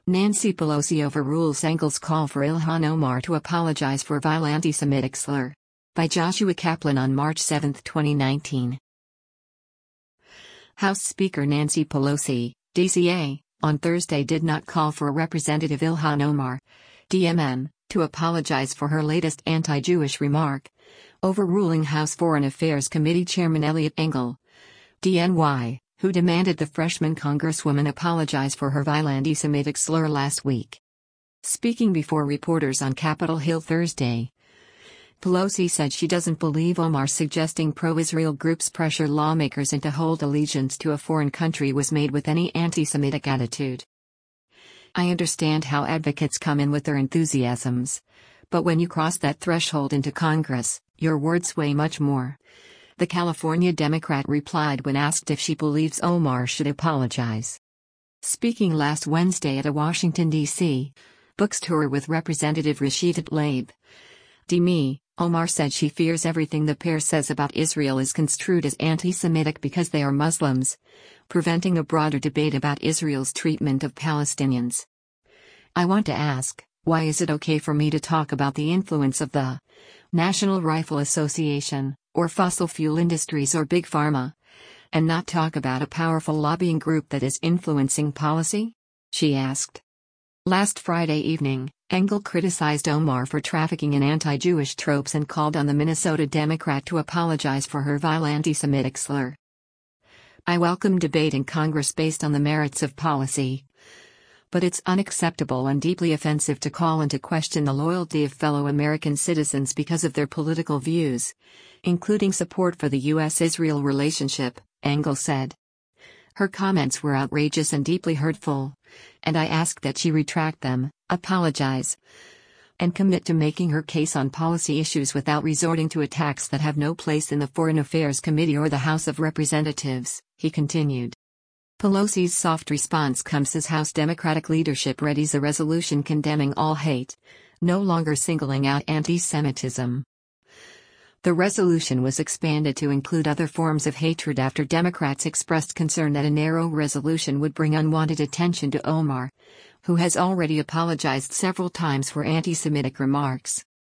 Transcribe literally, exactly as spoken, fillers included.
Nancy Pelosi overrules Engel's call for Ilhan Omar to apologize for vile anti-Semitic slur. By Joshua Kaplan on March seventh, twenty nineteen. House Speaker Nancy Pelosi, D C A, on Thursday did not call for Representative Ilhan Omar, D M N, to apologize for her latest anti-Jewish remark, overruling House Foreign Affairs Committee Chairman Eliot Engel, D N Y, who demanded the freshman congresswoman apologize for her vile anti-Semitic slur last week. Speaking before reporters on Capitol Hill Thursday, Pelosi said she doesn't believe Omar suggesting pro-Israel groups pressure lawmakers into hold allegiance to a foreign country was made with any anti-Semitic attitude. I understand how advocates come in with their enthusiasms, but when you cross that threshold into Congress, your words weigh much more, the California Democrat replied when asked if she believes Omar should apologize. Speaking last Wednesday at a Washington, D C books tour with Representative Rashida Tlaib, D M I, Omar said she fears everything the pair says about Israel is construed as anti-Semitic because they are Muslims, preventing a broader debate about Israel's treatment of Palestinians. I want to ask, why is it okay for me to talk about the influence of the National Rifle Association, or fossil fuel industries or Big Pharma, and not talk about a powerful lobbying group that is influencing policy? She asked. Last Friday evening, Engel criticized Omar for trafficking in anti-Jewish tropes and called on the Minnesota Democrat to apologize for her vile anti-Semitic slur. I welcome debate in Congress based on the merits of policy, but it's unacceptable and deeply offensive to call into question the loyalty of fellow American citizens because of their political views, including support for the U S Israel relationship, Engel said. Her comments were outrageous and deeply hurtful, and I ask that she retract them, apologize, and commit to making her case on policy issues without resorting to attacks that have no place in the Foreign Affairs Committee or the House of Representatives, he continued. Pelosi's soft response comes as House Democratic leadership readies a resolution condemning all hate, no longer singling out anti-Semitism. The resolution was expanded to include other forms of hatred after Democrats expressed concern that a narrow resolution would bring unwanted attention to Omar, who has already apologized several times for anti-Semitic remarks.